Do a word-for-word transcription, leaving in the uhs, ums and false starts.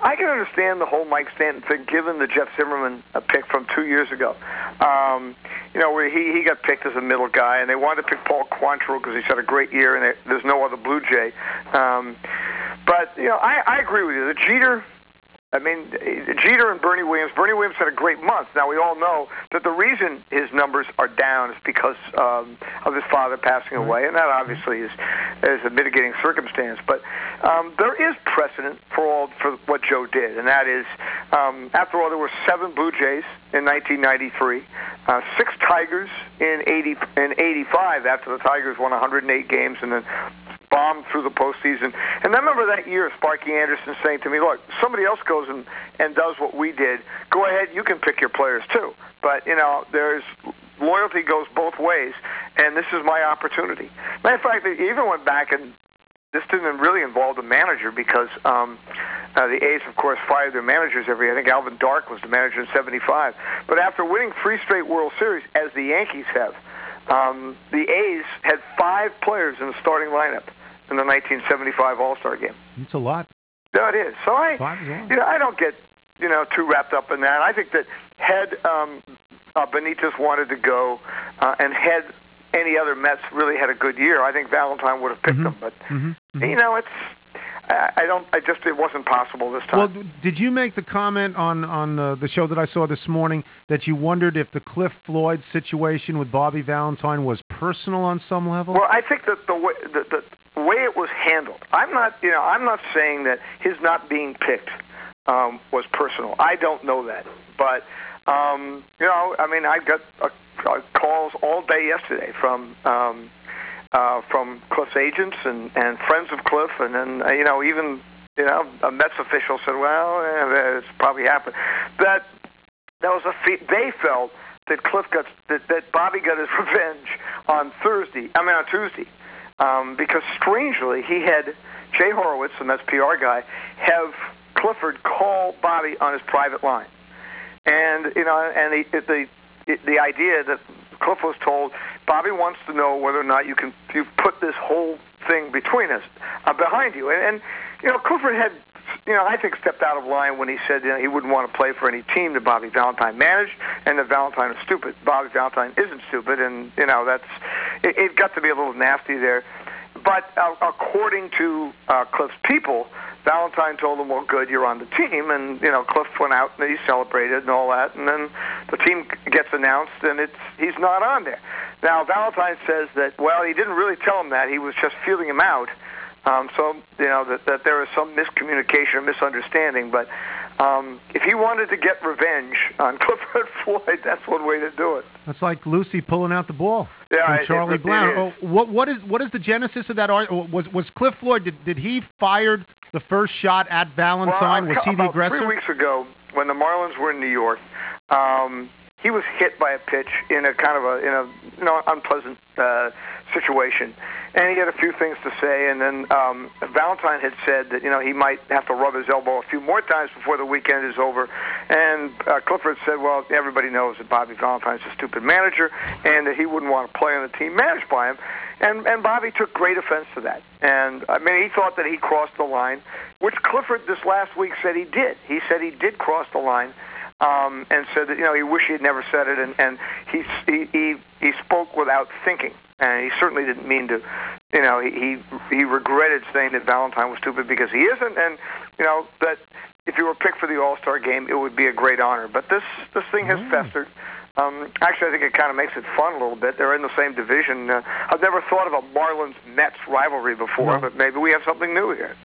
I can understand the whole Mike Stanton thing, given the Jeff Zimmerman uh, pick from two years ago. Um, you know, where he, he got picked as a middle guy, and they wanted to pick Paul Quantrill because he's had a great year, and there, there's no other Blue Jay. Um, but, you know, I, I agree with you. The Jeter... I mean, Jeter and Bernie Williams. Bernie Williams had a great month. Now, we all know that the reason his numbers are down is because um, of his father passing away, and that obviously is, is a mitigating circumstance. But um, there is precedent for all for what Joe did, and that is, um, after all, there were seven Blue Jays in nineteen ninety-three, uh, six Tigers in eighty in eighty-five after the Tigers won one hundred eight games, and then bombed through the postseason. And I remember that year, Sparky Anderson saying to me, look, somebody else goes and, and does what we did. Go ahead, you can pick your players too. But, you know, there's loyalty goes both ways, and this is my opportunity. Matter of fact, they even went back, and this didn't really involve the manager because um, uh, the A's, of course, fired their managers every year. I think Alvin Dark was the manager in seventy-five. But after winning three straight World Series, as the Yankees have, um, the A's had five players in the starting lineup in the nineteen seventy-five All-Star game. It's a lot. No, it is. So I, Five is a lot. you know, I don't get, you know, too wrapped up in that. I think that had um, uh, Benitez wanted to go, uh, and had any other Mets really had a good year, I think Valentine would have picked mm-hmm. them. But mm-hmm. Mm-hmm. you know, it's. I, I don't. I just. It wasn't possible this time. Well, did you make the comment on on uh, the show that I saw this morning that you wondered if the Cliff Floyd situation with Bobby Valentine was personal on some level? Well, I think that the way the, the way it was handled. I'm not. You know, I'm not saying that his not being picked um, was personal. I don't know that, but um, you know, I mean, I got uh, uh, calls all day yesterday from. Um, Uh, from Cliff's agents and, and friends of Cliff, and then uh, you know even you know a Mets official said, "Well, eh, it's probably happened." That that was a fe- they felt that Cliff got that, that Bobby got his revenge on Thursday. I mean on Tuesday, um, because strangely he had Jay Horowitz, the Mets P R guy, have Clifford call Bobby on his private line, and you know and the the the idea that Cliff was told, Bobby wants to know whether or not you can you put this whole thing between us, uh, behind you. And, and, you know, Clifford had, you know, I think stepped out of line when he said you know, he wouldn't want to play for any team that Bobby Valentine managed, and that Valentine is stupid. Bobby Valentine isn't stupid, and, you know, that's, it, it got to be a little nasty there. But uh, according to uh, Cliff's people, Valentine told him, well, good, you're on the team. And, you know, Cliff went out and he celebrated and all that. And then the team gets announced and it's he's not on there. Now, Valentine says that, well, he didn't really tell him that. He was just feeling him out. Um, so, you know, that, that there is some miscommunication or misunderstanding. But um, if he wanted to get revenge on Clifford Floyd, that's one way to do it. That's like Lucy pulling out the ball yeah, from it, Charlie it, Brown. it oh, what what is what is the genesis of that argument? Was was Cliff Floyd? Did, did he fired the first shot at Valentine? Well, was he the about aggressor? Three weeks ago, when the Marlins were in New York, um, he was hit by a pitch in a kind of a in a you know unpleasant uh, situation, and he had a few things to say. And then um, Valentine had said that you know he might have to rub his elbow a few more times before the weekend is over. And uh, Clifford said, "Well, everybody knows that Bobby Valentine's a stupid manager, and that he wouldn't want to play on the team managed by him." And and Bobby took great offense to that. And I mean, he thought that he crossed the line, which Clifford this last week said he did. He said he did cross the line. Um, and said that you know he wished he had never said it, and, and he, he he he spoke without thinking, and he certainly didn't mean to, you know he he, he regretted saying that Valentine was stupid because he isn't, and you know that if you were picked for the All-Star game, it would be a great honor. But this this thing has mm. festered. Um, actually, I think it kind of makes it fun a little bit. They're in the same division. Uh, I've never thought of a Marlins-Mets rivalry before, no. but maybe we have something new here.